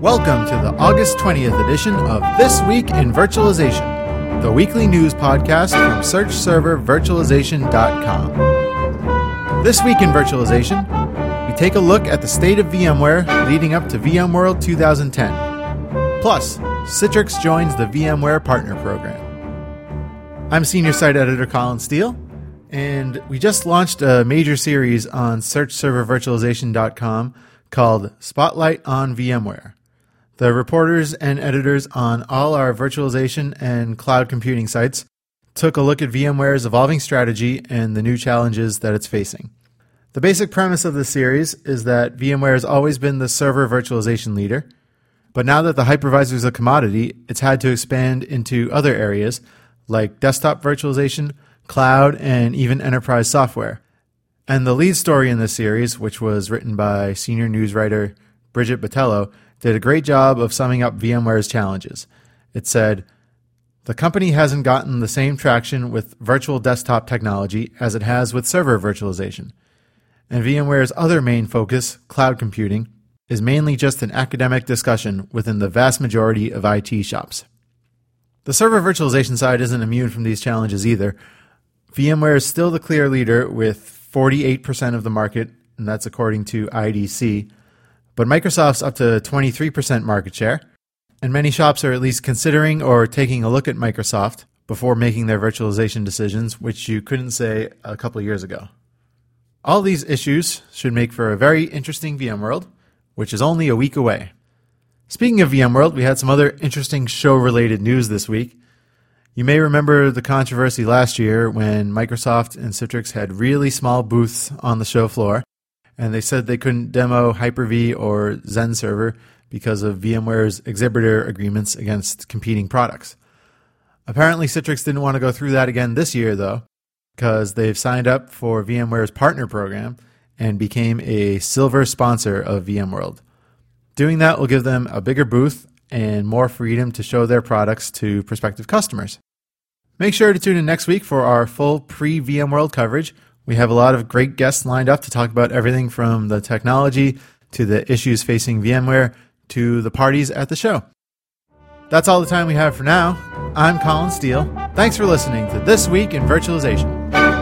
Welcome to the August 20th edition of This Week in Virtualization, the weekly news podcast from SearchServerVirtualization.com. This Week in Virtualization, we take a look at the state of VMware leading up to VMworld 2010. Plus, Citrix joins the VMware Partner Program. I'm Senior Site Editor Colin Steele, and we just launched a major series on SearchServerVirtualization.com called Spotlight on VMware. The reporters and editors on all our virtualization and cloud computing sites took a look at VMware's evolving strategy and the new challenges that it's facing. The basic premise of this series is that VMware has always been the server virtualization leader, but now that the hypervisor is a commodity, it's had to expand into other areas like desktop virtualization, cloud, and even enterprise software. And the lead story in this series, which was written by senior news writer Bridget Botello, did a great job of summing up VMware's challenges. It said, "The company hasn't gotten the same traction with virtual desktop technology as it has with server virtualization. And VMware's other main focus, cloud computing, is mainly just an academic discussion within the vast majority of IT shops." The server virtualization side isn't immune from these challenges either. VMware is still the clear leader with 48% of the market, and that's according to IDC. But Microsoft's up to 23% market share, and many shops are at least considering or taking a look at Microsoft before making their virtualization decisions, which you couldn't say a couple of years ago. All these issues should make for a very interesting VMworld, which is only a week away. Speaking of VMworld, we had some other interesting show-related news this week. You may remember the controversy last year when Microsoft and Citrix had really small booths on the show floor, and they said they couldn't demo Hyper-V or Zen Server because of VMware's exhibitor agreements against competing products. Apparently, Citrix didn't want to go through that again this year, though, because they've signed up for VMware's partner program and became a silver sponsor of VMworld. Doing that will give them a bigger booth and more freedom to show their products to prospective customers. Make sure to tune in next week for our full pre-VMworld coverage. We have a lot of great guests lined up to talk about everything from the technology to the issues facing VMware to the parties at the show. That's all the time we have for now. I'm Colin Steele. Thanks for listening to This Week in Virtualization.